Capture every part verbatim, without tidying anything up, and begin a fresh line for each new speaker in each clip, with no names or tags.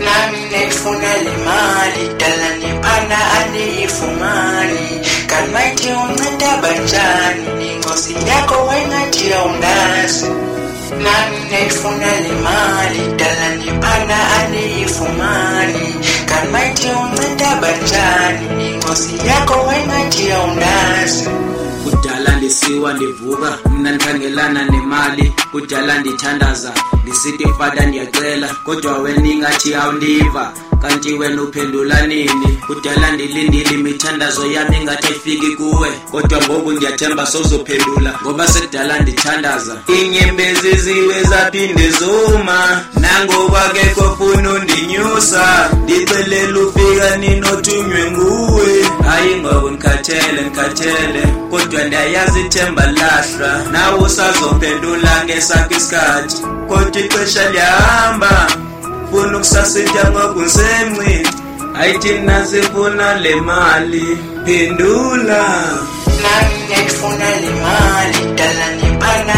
nami nefuna le mali dala niphana aniyifumani kanti unceda banjani inkosi yakho wengathi awundazi nami nefuna le mali dala niphana aniyifumani kanti unceda banjani inkosi yakho wengathi awundazi
kudala ndisiwa ndivuka mina ndikhangelana nemali kudala ndithandaza ndisithi fada ndiyacela kodwa wena ingathi awundiva kanti wena uphendula nini kudala ndilindile imithandazo yami ingathi ayifiki kuwe kodwa ngoku ndiyathemba sozophendula ngoba sekudala ndithandaza inyembezi ziwe zaphinde zuma nangoba kekho funa undinyusa ndicelela ufika ninothunywe nguwe hayi ngoku ndikhathele ndikhathele kodwa ndiyayazi ithemba lahla nawe usazophendula ngesakho isikhathi kodwa ixesha liyahamba funa ukusasitya ngokusemnci ayithi nasifuna le mali phendula
nami nefuna le mali dala niphana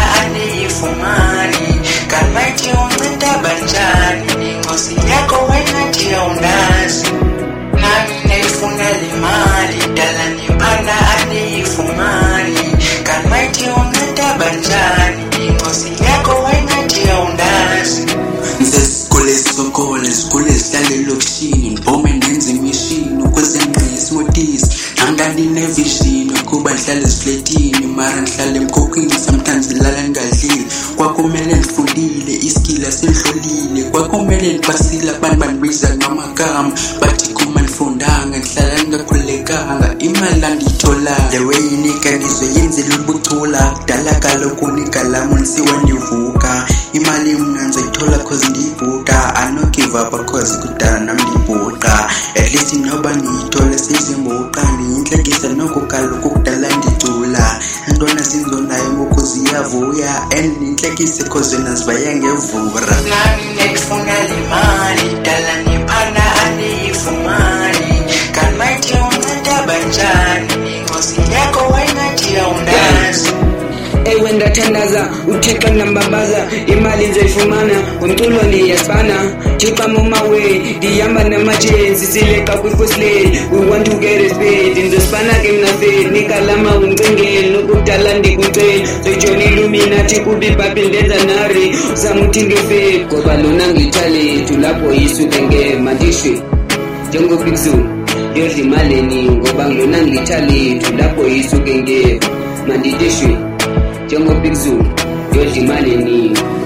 aniyifumani kanti unceda banjani inkosi yakho wengathi awundazi nami nefuna le mali dala niphana aniyifumani kanti unceda banjani inkosi yakho wengathi awundazi
Nzesikole sikole sikole sihlale lokishini mbome nenze imishini ukwezengqisi modisi nangani nevision kuba ndihlale sifletini mara ndihlale emkhokhini sometimes ngilala ngadlile kwakumele ndifundile iskill selihlolile kwakumele ndibasile abantu bandibiza ngamagama bathi kuma ndifundanga ndihlala ngakhulekanga imali andiyithola the way inikanizo yenzela ubuchula kudala kaloku nikalamu nisiwa ndivuka imali mna nzoyithola cause ndibhuqa I no give up cause kudala nami ndibhuqa at least noba ngiyithola sezimbuqa ndiyinhlekisa noko kaloku kudala ndicula intwana zinzonayo ngoku ziyavuya and inhlekise cause nazibaya ngevura
nami nefuna le mali dala niphana aniyifumani kanti unceda banjani inkosi yakho wengathi awundazi
ewe ndathandaza uthixo nambabaza imali nzoyifumana umculo niyasifana thixo mumawe ndihamba namajensi sileqa kwikhosileni we want to get respect ndizosifana ke mna fe nikalama umcingeli nokudala ndikuceli zoyijona iluminathi kubi ibhabhile ndenza nari uzamuthi ngefe ngoba lona ngithalethu lapho yisuke ngemandishwe njengobigzu yodla imaleni ngoba lona ngithalethu lapho yisuke ngemandishwe Jungle Big Zoo, you're the man in me.